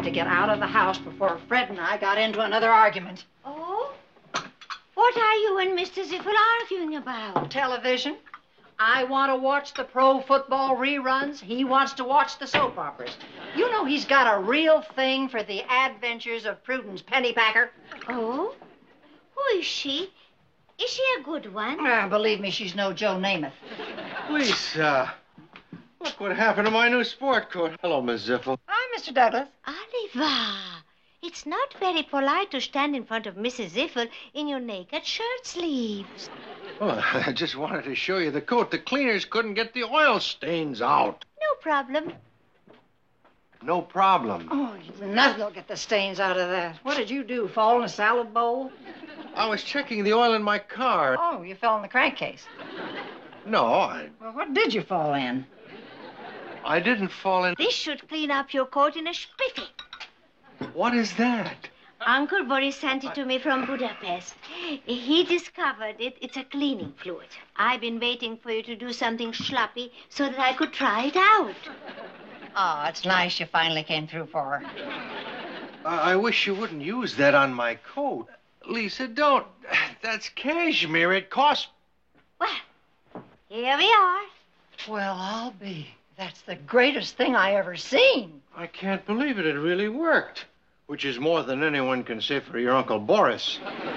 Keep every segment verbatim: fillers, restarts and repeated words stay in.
to get out of the house before Fred and I got into another argument. Oh? What are you and Mister Ziffel arguing about? Television. I want to watch the pro football reruns. He wants to watch the soap operas. You know he's got a real thing for the adventures of Prudence Pennypacker. Oh? Who is she? Is she a good one? Uh, believe me, she's no Joe Namath. Lisa, look what happened to my new sport coat. Hello, Miss Ziffel. Hi, Mister Douglas. Oliver, it's not very polite to stand in front of Missus Ziffel in your naked shirt sleeves. Well, I just wanted to show you the coat. The cleaners couldn't get the oil stains out. No problem. No problem. Oh, nothing will get the stains out of that. What did you do, fall in a salad bowl? I was checking the oil in my car. Oh, you fell in the crankcase. No, I... Well, what did you fall in? I didn't fall in... This should clean up your coat in a spiffy. What is that? Uncle Boris sent it to me from Budapest. He discovered it. It's a cleaning fluid. I've been waiting for you to do something sloppy so that I could try it out. Oh, it's nice you finally came through for her. I, I wish you wouldn't use that on my coat. Lisa, don't. That's cashmere. It costs... Well, here we are. Well, I'll be. That's the greatest thing I ever seen. I can't believe it. It really worked. Which is more than anyone can say for your Uncle Boris.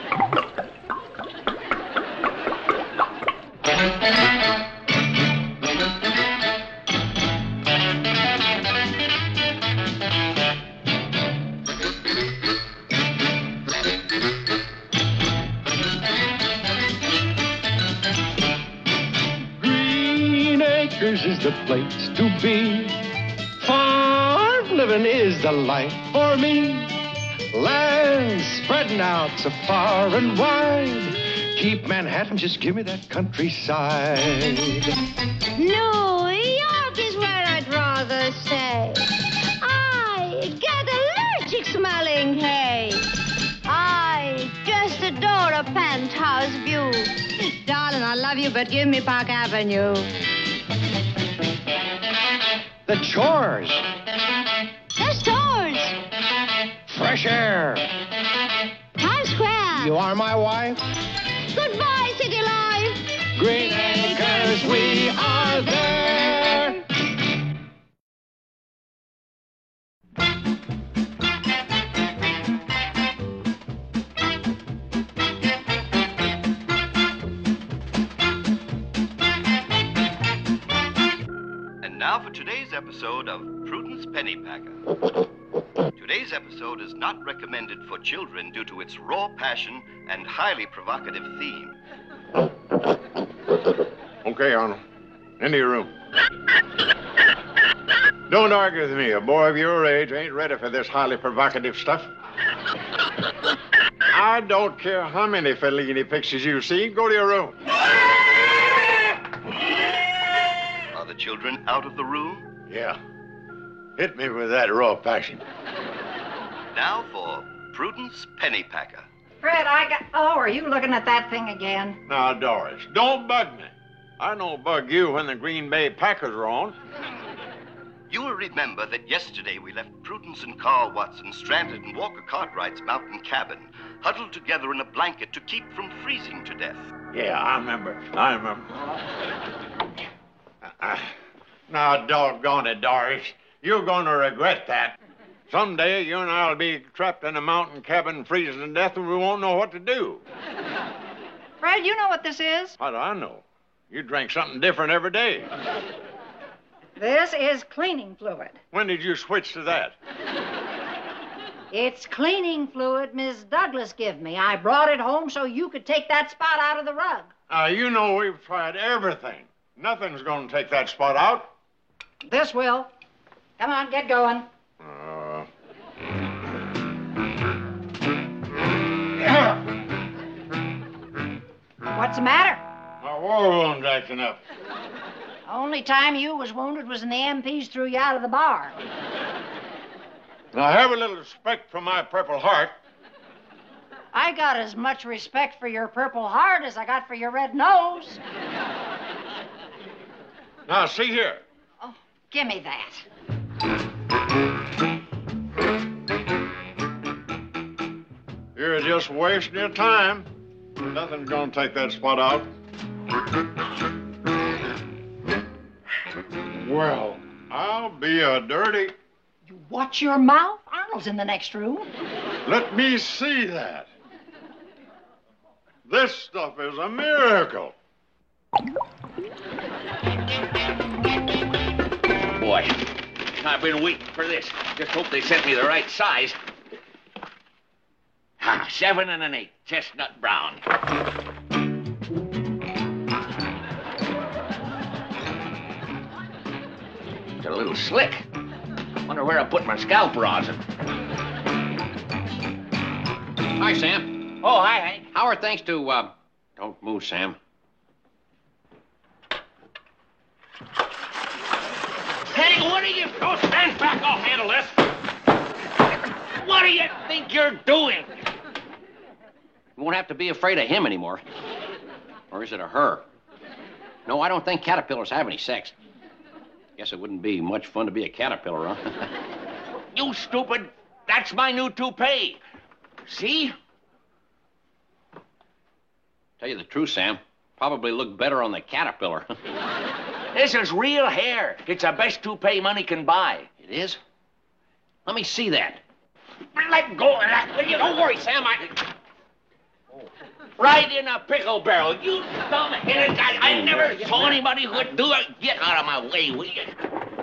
Green Acres is the place to be. Farm living is the life for me. Land spreading out so far and wide. Keep Manhattan, just give me that countryside. New York is where I'd rather stay. I get allergic smelling hay. I just adore a penthouse view. Darling, I love you, but give me Park Avenue. The chores. The stores. Fresh air. Times Square. You are my wife. Goodbye, city life. Green Acres, we are there. And now for today's episode of Prudence Pennypacker. Today's episode is not recommended for children due to its raw passion and highly provocative theme. Okay, Arnold. Into your room. Don't argue with me. A boy of your age ain't ready for this highly provocative stuff. I don't care how many Fellini pictures you've seen. Go to your room. Are the children out of the room? Yeah. Hit me with that raw passion. Now for Prudence Pennypacker. Fred, I got... Oh, are you looking at that thing again? Now, Doris, don't bug me. I don't bug you when the Green Bay Packers are on. You will remember that yesterday we left Prudence and Carl Watson stranded in Walker Cartwright's mountain cabin, huddled together in a blanket to keep from freezing to death. Yeah, I remember. I remember. Uh, now, doggone it, Doris. You're going to regret that. Someday, you and I will be trapped in a mountain cabin freezing to death and we won't know what to do. Fred, you know what this is? How do I know? You drink something different every day. This is cleaning fluid. When did you switch to that? It's cleaning fluid Miss Douglas give me. I brought it home so you could take that spot out of the rug. Uh, you know we've tried everything. Nothing's going to take that spot out. This will. Come on, get going. Uh... What's the matter? My war wound's acting up. Only time you was wounded was when the M Ps threw you out of the bar. Now, have a little respect for my Purple Heart. I got as much respect for your Purple Heart as I got for your red nose. Now, see here. Oh, give me that. just wasting your time. Nothing's gonna take that spot out. Well, I'll be a dirty. You watch your mouth. Arnold's in the next room. Let me see that. This stuff is a miracle. Boy, I've been waiting for this. Just hope they sent me the right size. Ah, seven and an eight, chestnut brown. It's a little slick. Wonder where I put my scalp rosin. Hi, Sam. Oh, hi, Hank. How are things to, uh... Don't move, Sam. Hank, what do you... Oh, stand back. I'll handle this. What do you think you're doing? You won't have to be afraid of him anymore. Or is it a her? No, I don't think caterpillars have any sex. Guess it wouldn't be much fun to be a caterpillar, huh? You stupid. That's my new toupee. See? Tell you the truth, Sam. Probably look better on the caterpillar. This is real hair. It's the best toupee money can buy. It is? Let me see that. Let go of that. Will you? Don't worry, Sam. I... Right in a pickle barrel. You dumb-headed guy. I never saw anybody who would do it. Get out of my way, will you?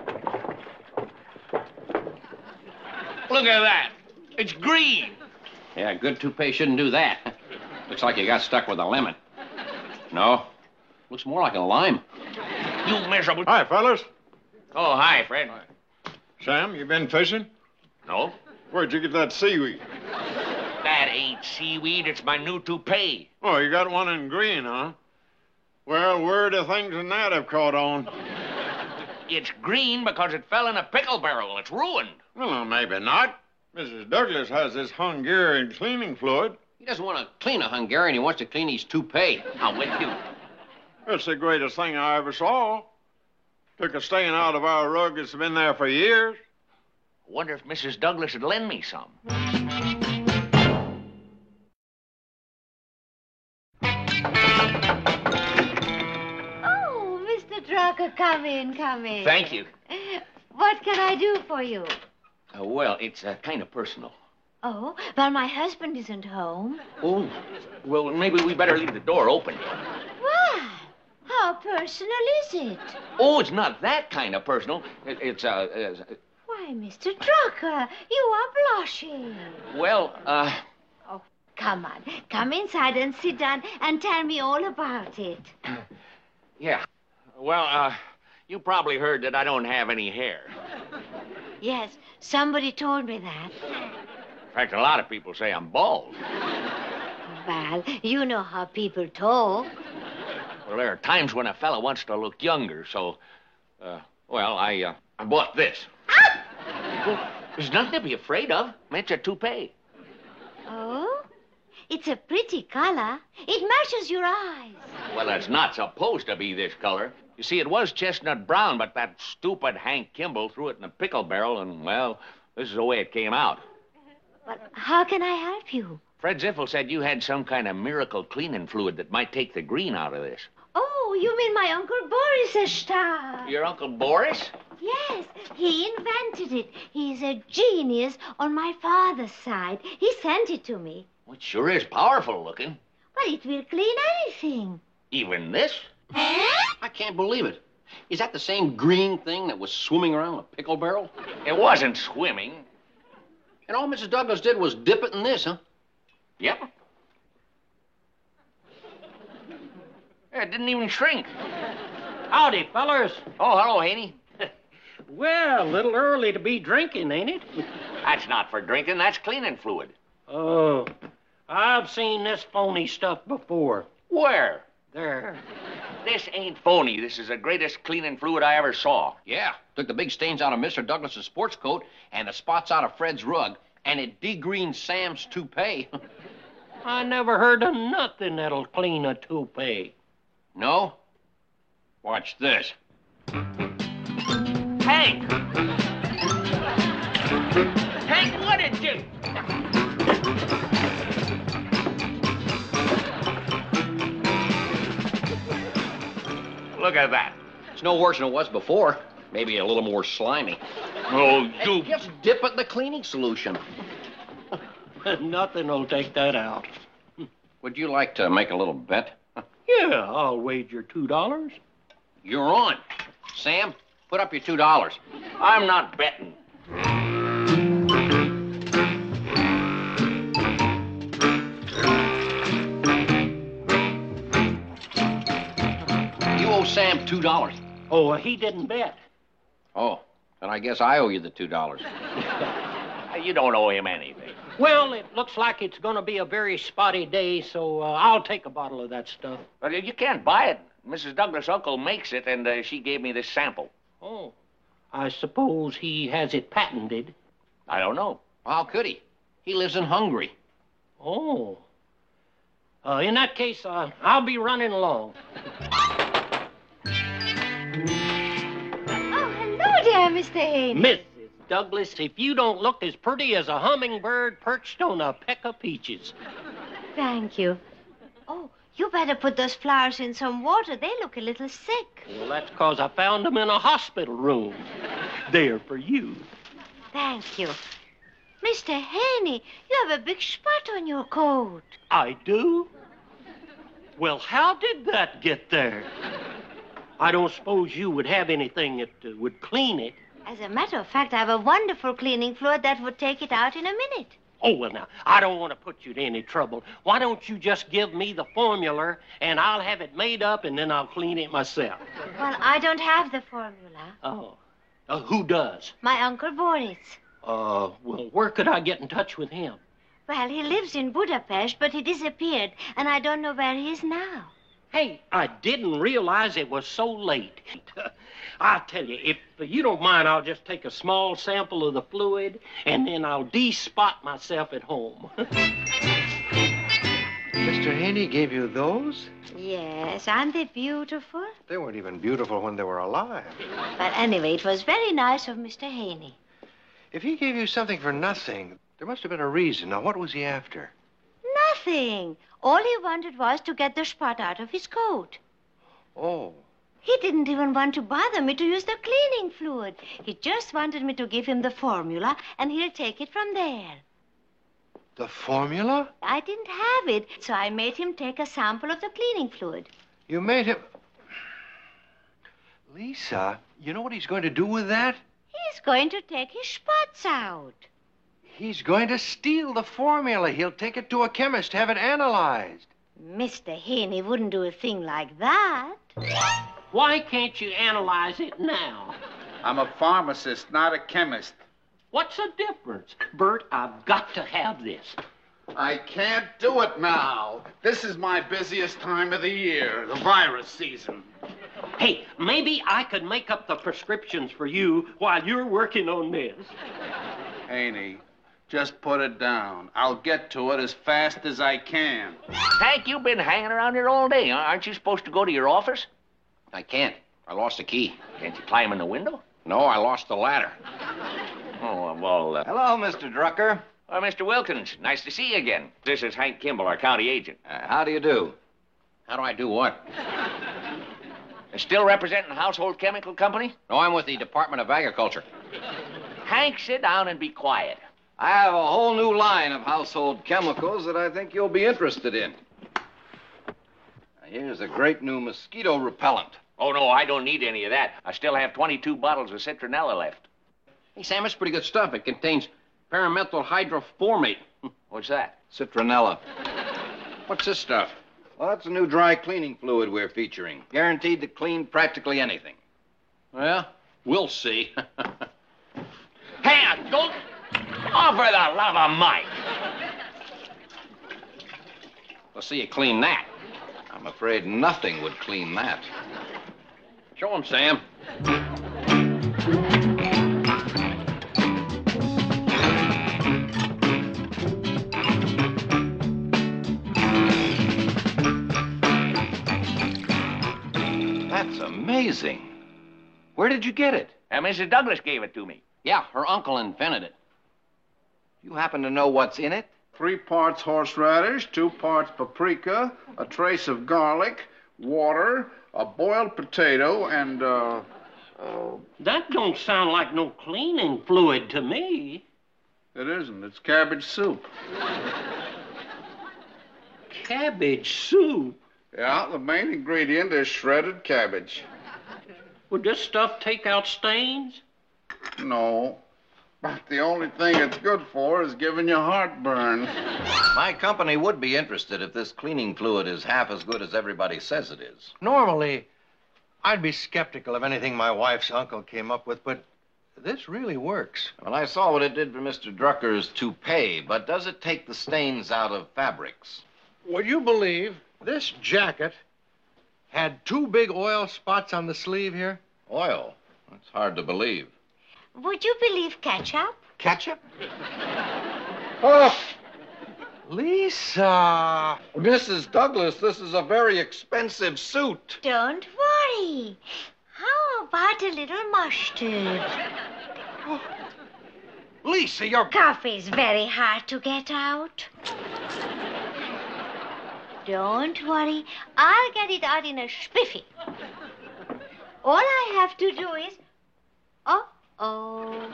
Look at that. It's green. Yeah, good toupee shouldn't do that. Looks like you got stuck with a lemon. No, looks more like a lime. You miserable... Hi, fellas. Oh, hi, Fred. Sam, you been fishing? No? Where'd you get that seaweed? That ain't seaweed. It's my new toupee. Oh, you got one in green, huh? Well, where do things in that have caught on? It's green because it fell in a pickle barrel. It's ruined. Well, maybe not. Missus Douglas has this Hungarian cleaning fluid. He doesn't want to clean a Hungarian. He wants to clean his toupee. I'm with you. It's the greatest thing I ever saw. Took a stain out of our rug that's been there for years. Wonder if Missus Douglas would lend me some. Oh, Mister Drucker, come in, come in. Thank you. What can I do for you? Uh, well, it's uh, kind of personal. Oh, well, my husband isn't home. Oh, well, maybe we better leave the door open. Why? How personal is it? Oh, it's not that kind of personal. It, it's, uh, uh, Why, Mister Drucker, you are blushing. well, uh... Oh, come on. Come inside and sit down and tell me all about it. yeah. Well, uh, you probably heard that I don't have any hair. Yes, somebody told me that. In fact, a lot of people say I'm bald. Well, you know how people talk. Well, there are times when a fella wants to look younger, so, uh, well, I, uh, I bought this. Well, there's nothing to be afraid of. It's a toupee. Oh? It's a pretty color. It matches your eyes. Well, it's not supposed to be this color. You see, it was chestnut brown, but that stupid Hank Kimball threw it in a pickle barrel, and, well, this is the way it came out. But how can I help you? Fred Ziffel said you had some kind of miracle cleaning fluid that might take the green out of this. Oh, you mean my Uncle Boris's stuff? Your Uncle Boris? Yes, he invented it. He's a genius on my father's side. He sent it to me. Well, it sure is powerful looking. Well, it will clean anything. Even this? I can't believe it. Is that the same green thing that was swimming around a pickle barrel? It wasn't swimming. And all Missus Douglas did was dip it in this, huh? Yep. It didn't even shrink. Howdy, fellers. Oh, hello, Haney. Well, a little early to be drinking, ain't it? That's not for drinking. That's cleaning fluid. Oh, I've seen this phony stuff before. Where? There. This ain't phony. This is the greatest cleaning fluid I ever saw. Yeah. Took the big stains out of Mister Douglas's sports coat and the spots out of Fred's rug, and it degreened Sam's toupee. I never heard of nothing that'll clean a toupee. No? Watch this. Hank! Hank, what did you... Look at that. It's no worse than it was before. Maybe a little more slimy. Oh, you... Hey, just dip it in the cleaning solution. Nothing will take that out. Would you like to make a little bet? Yeah, I'll wager two dollars. You're on. Sam, put up your two dollars. I'm not betting. You owe Sam two dollars. Oh, he didn't bet. Oh, then I guess I owe you the two dollars. You don't owe him anything. Well, it looks like it's going to be a very spotty day, so uh, I'll take a bottle of that stuff. But you can't buy it. Missus Douglas' uncle makes it, and uh, she gave me this sample. Oh, I suppose he has it patented. I don't know. How could he? He lives in Hungary. Oh. Uh, in that case, uh, I'll be running along. Oh, hello there, Mister Haynes. Missus Douglas, if you don't look as pretty as a hummingbird perched on a peck of peaches. Thank you. Oh, you better put those flowers in some water. They look a little sick. Well, that's because I found them in a hospital room. They're for you. Thank you. Mister Haney, you have a big spot on your coat. I do? Well, how did that get there? I don't suppose you would have anything that uh, would clean it. As a matter of fact, I have a wonderful cleaning fluid that would take it out in a minute. Oh, well, now, I don't want to put you to any trouble. Why don't you just give me the formula, and I'll have it made up, and then I'll clean it myself. Well, I don't have the formula. Oh. Uh, who does? My Uncle Boris. Uh, well, where could I get in touch with him? Well, he lives in Budapest, but he disappeared, and I don't know where he is now. Hey, I didn't realize it was so late. I'll tell you, if you don't mind, I'll just take a small sample of the fluid, and then I'll de-spot myself at home. Mister Haney gave you those? Yes, aren't they beautiful? They weren't even beautiful when they were alive. But anyway, it was very nice of Mister Haney. If he gave you something for nothing, there must have been a reason. Now, what was he after? Nothing. All he wanted was to get the spot out of his coat. Oh. He didn't even want to bother me to use the cleaning fluid. He just wanted me to give him the formula, and he'll take it from there. The formula? I didn't have it, so I made him take a sample of the cleaning fluid. You made him... Lisa, you know what he's going to do with that? He's going to take his spots out. He's going to steal the formula. He'll take it to a chemist, have it analyzed. Mister Haney wouldn't do a thing like that. Why can't you analyze it now? I'm a pharmacist, not a chemist. What's the difference? Bert, I've got to have this. I can't do it now. This is my busiest time of the year, the virus season. Hey, maybe I could make up the prescriptions for you while you're working on this. Haney, just put it down. I'll get to it as fast as I can. Hank, you've been hanging around here all day. Aren't you supposed to go to your office? I can't. I lost the key. Can't you climb in the window? No, I lost the ladder. Oh, well... Uh... Hello, Mister Drucker. Uh, Mister Wilkins, nice to see you again. This is Hank Kimball, our county agent. Uh, how do you do? How do I do what? Still representing Household Chemical Company? No, I'm with the Department of Agriculture. Hank, sit down and be quiet. I have a whole new line of household chemicals that I think you'll be interested in. Now, here's a great new mosquito repellent. Oh, no, I don't need any of that. I still have twenty-two bottles of citronella left. Hey, Sam, it's pretty good stuff. It contains paramethyl hydroformate. What's that? Citronella. What's this stuff? Well, that's a new dry cleaning fluid we're featuring. Guaranteed to clean practically anything. Well, we'll see. Hey, don't... Oh, for the love of Mike. We'll see you clean that. I'm afraid nothing would clean that. Show him, Sam. That's amazing. Where did you get it? Uh, Missus Douglas gave it to me. Yeah, her uncle invented it. You happen to know what's in it? Three parts horseradish, two parts paprika, a trace of garlic, water, a boiled potato, and, uh, uh... That don't sound like no cleaning fluid to me. It isn't. It's cabbage soup. Cabbage soup? Yeah, the main ingredient is shredded cabbage. Would this stuff take out stains? No. But the only thing it's good for is giving you heartburn. My company would be interested if this cleaning fluid is half as good as everybody says it is. Normally, I'd be skeptical of anything my wife's uncle came up with, but this really works. Well, I saw what it did for Mister Drucker's toupee, but does it take the stains out of fabrics? Would you believe this jacket had two big oil spots on the sleeve here? Oil? That's hard to believe. Would you believe ketchup? Ketchup? Oh, Lisa! Missus Douglas, this is a very expensive suit. Don't worry. How about a little mustard? Oh. Lisa, your... Coffee's very hard to get out. Don't worry. I'll get it out in a spiffy. All I have to do is... Uh-oh.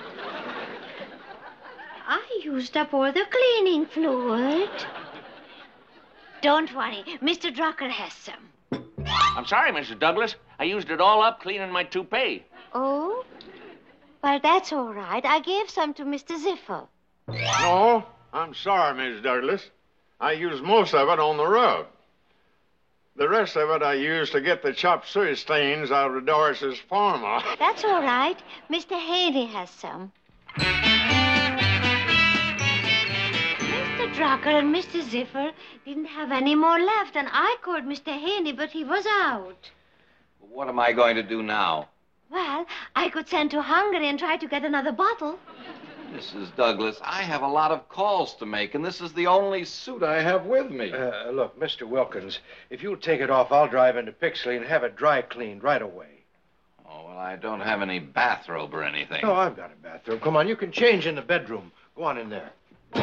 I used up all the cleaning fluid. Don't worry. Mister Drucker has some. I'm sorry, Missus Douglas. I used it all up cleaning my toupee. Oh? Well, that's all right. I gave some to Mister Ziffer. No, I'm sorry, Miss Douglas. I used most of it on the rug. The rest of it I used to get the chop suey stains out of Doris's farm off. That's all right. Mister Haney has some. Mister Drucker and Mister Ziffer didn't have any more left, and I called Mister Haney, but he was out. What am I going to do now? Well, I could send to Hungary and try to get another bottle. Missus Douglas, I have a lot of calls to make, and this is the only suit I have with me. Uh, look, Mister Wilkins, if you'll take it off, I'll drive into Pixley and have it dry cleaned right away. Oh, well, I don't have any bathrobe or anything. No, I've got a bathroom. Come on, you can change in the bedroom. Go on in there.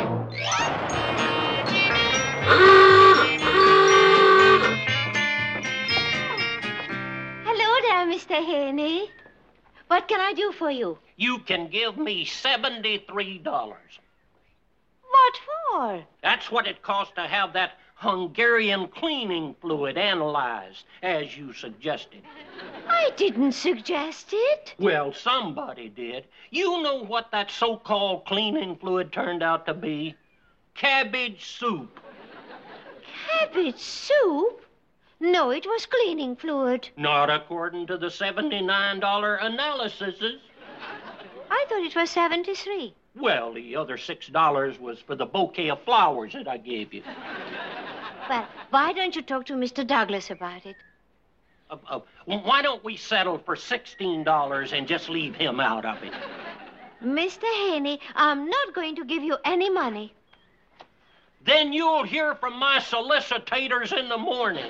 Hello there, Mister Haney. What can I do for you? You can give me seventy-three dollars. What for? That's what it costs to have that Hungarian cleaning fluid analyzed, as you suggested. I didn't suggest it. Well, somebody did. You know what that so-called cleaning fluid turned out to be? Cabbage soup. Cabbage soup? No, it was cleaning fluid. Not according to the seventy-nine dollar analyses. I thought it was seventy-three. Well, the other six dollars was for the bouquet of flowers that I gave you. Well, why don't you talk to Mister Douglas about it? Uh, uh, why don't we settle for sixteen dollars and just leave him out of it? Mister Haney, I'm not going to give you any money. Then you'll hear from my solicitors in the morning.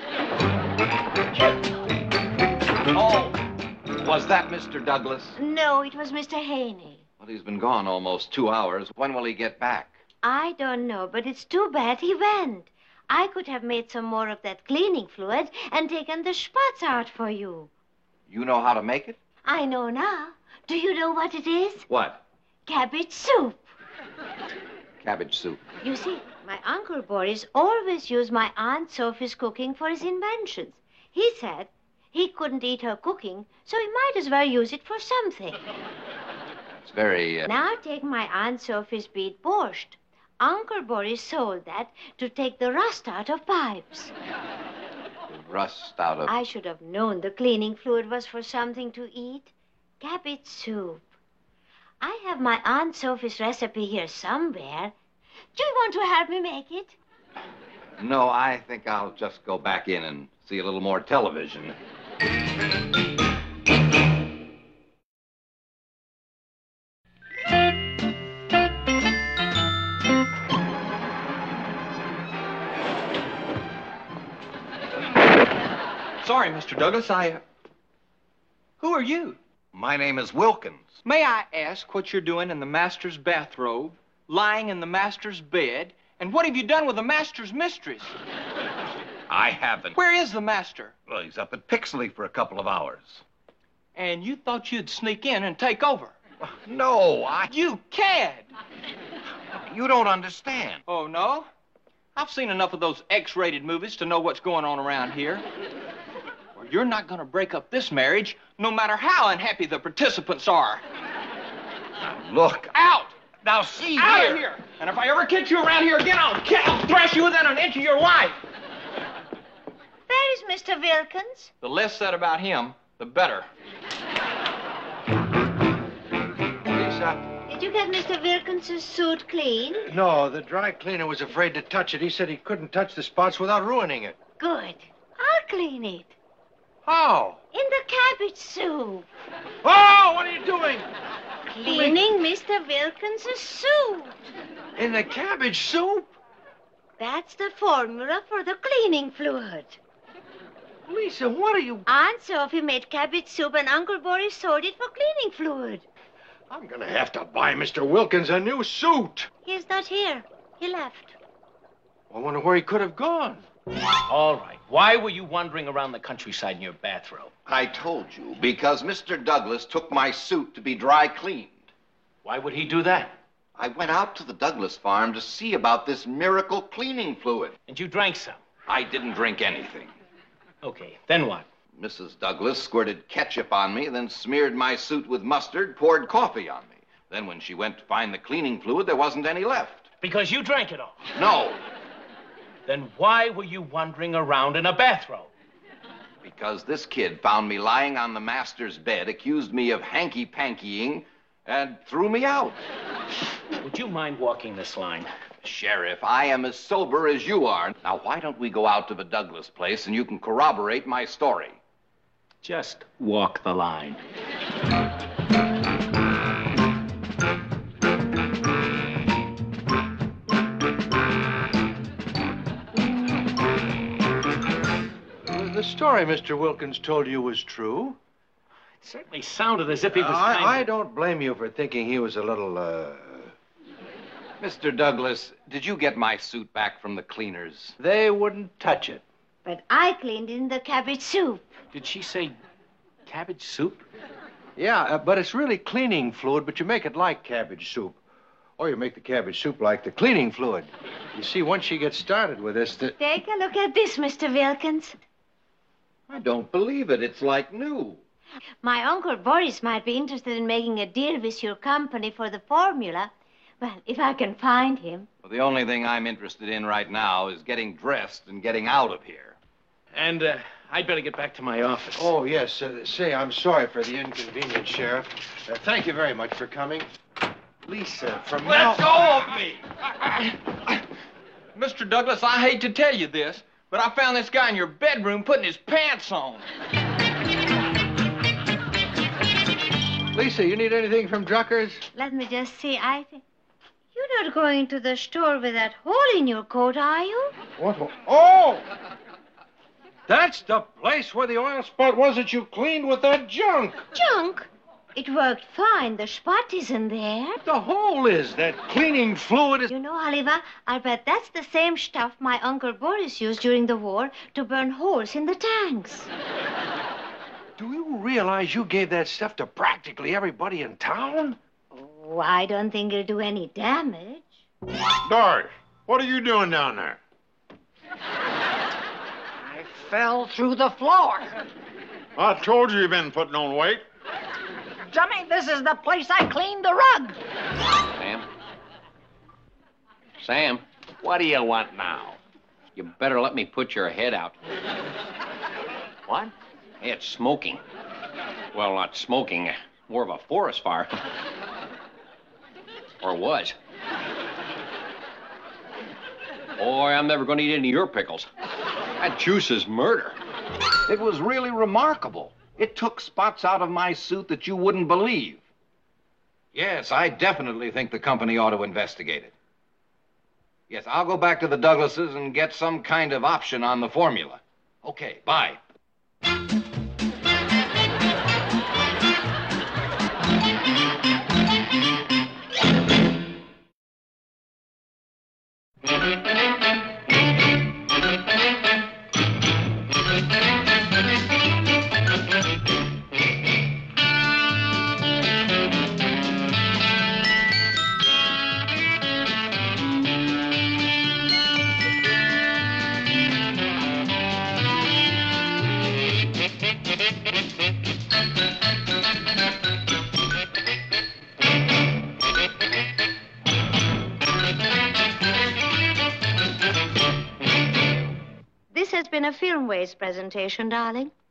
Oh, was that Mister Douglas? No, it was Mister Haney. Well, he's been gone almost two hours. When will he get back? I don't know, but it's too bad he went. I could have made some more of that cleaning fluid and taken the spots out for you. You know how to make it? I know now. Do you know what it is? What? Cabbage soup. Cabbage soup. You see, my Uncle Boris always used my Aunt Sophie's cooking for his inventions. He said he couldn't eat her cooking, so he might as well use it for something. It's very... Uh... Now take my Aunt Sophie's beet borscht. Uncle Boris sold that to take the rust out of pipes. The rust out of... I should have known the cleaning fluid was for something to eat. Cabbage soup. I have my Aunt Sophie's recipe here somewhere. Do you want to help me make it? No, I think I'll just go back in and see a little more television. Sorry, Mister Douglas, I... Uh... Who are you? My name is Wilkins. May I ask what you're doing in the master's bathrobe, lying in the master's bed, and what have you done with the master's mistress? I haven't. Where is the master? Well, he's up at Pixley for a couple of hours. And you thought you'd sneak in and take over? No, I... You cad! You don't understand. Oh, no? I've seen enough of those X-rated movies to know what's going on around here. Well, you're not going to break up this marriage, no matter how unhappy the participants are. Now, look. Out! Now, see Out here. of here! And if I ever catch you around here again, I'll, I'll thrash you within an inch of your life. Where is Mister Wilkins? The less said about him, the better. Lisa? Did you get Mister Wilkins' suit clean? No, the dry cleaner was afraid to touch it. He said he couldn't touch the spots without ruining it. Good. I'll clean it. How? In the cabbage soup. Oh, what are you doing? Cleaning Mister Wilkins' suit. In the cabbage soup? That's the formula for the cleaning fluid. Lisa, what are you... Aunt Sophie made cabbage soup and Uncle Boris sold it for cleaning fluid. I'm gonna have to buy Mister Wilkins a new suit. He's not here. He left. I wonder where he could have gone. All right. Why were you wandering around the countryside in your bathrobe? I told you, because Mister Douglas took my suit to be dry cleaned. Why would he do that? I went out to the Douglas farm to see about this miracle cleaning fluid. And you drank some? I didn't drink anything. Okay, then what? Missus Douglas squirted ketchup on me, then smeared my suit with mustard, poured coffee on me. Then when she went to find the cleaning fluid, there wasn't any left. Because you drank it all? No. Then why were you wandering around in a bathrobe? Because this kid found me lying on the master's bed, accused me of hanky-pankying, and threw me out. Would you mind walking this line? Sheriff, I am as sober as you are. Now, why don't we go out to the Douglas place and you can corroborate my story? Just walk the line. The story Mister Wilkins told you was true. It certainly sounded as if he was I, kind I of... don't blame you for thinking he was a little, uh... Mister Douglas, did you get my suit back from the cleaners? They wouldn't touch it. But I cleaned it in the cabbage soup. Did she say cabbage soup? Yeah, uh, but it's really cleaning fluid, but you make it like cabbage soup. Or you make the cabbage soup like the cleaning fluid. You see, once she gets started with this, the... Take a look at this, Mister Wilkins. I don't believe it. It's like new. My Uncle Boris might be interested in making a deal with your company for the formula. Well, if I can find him. Well, the only thing I'm interested in right now is getting dressed and getting out of here. And uh, I'd better get back to my office. Oh, yes. Uh, say, I'm sorry for the inconvenience, Sheriff. Uh, thank you very much for coming. Lisa, from Let now... go of me! Mister Douglas, I hate to tell you this, but I found this guy in your bedroom putting his pants on. Lisa, you need anything from Drucker's? Let me just see. I think... You're not going to the store with that hole in your coat, are you? What? Oh! That's the place where the oil spot was that you cleaned with that junk. Junk? It worked fine. The spot isn't there. The hole is. That cleaning fluid is... You know, Oliver, I'll bet that's the same stuff my Uncle Boris used during the war to burn holes in the tanks. Do you realize you gave that stuff to practically everybody in town? Oh, I don't think it'll do any damage. Doris, what are you doing down there? I fell through the floor. I told you you've been putting on weight. Jimmy, this is the place I cleaned the rug. Sam? Sam, What do you want now? you better let me put your head out. What? Hey, it's smoking. Well, not smoking, more of a forest fire. Or was. Boy, I'm never going to eat any of your pickles. That juice is murder. It was really remarkable. It took spots out of my suit that you wouldn't believe. Yes, I definitely think the company ought to investigate it. Yes, I'll go back to the Douglases and get some kind of option on the formula. Okay, bye. This has been a Filmways presentation, darling.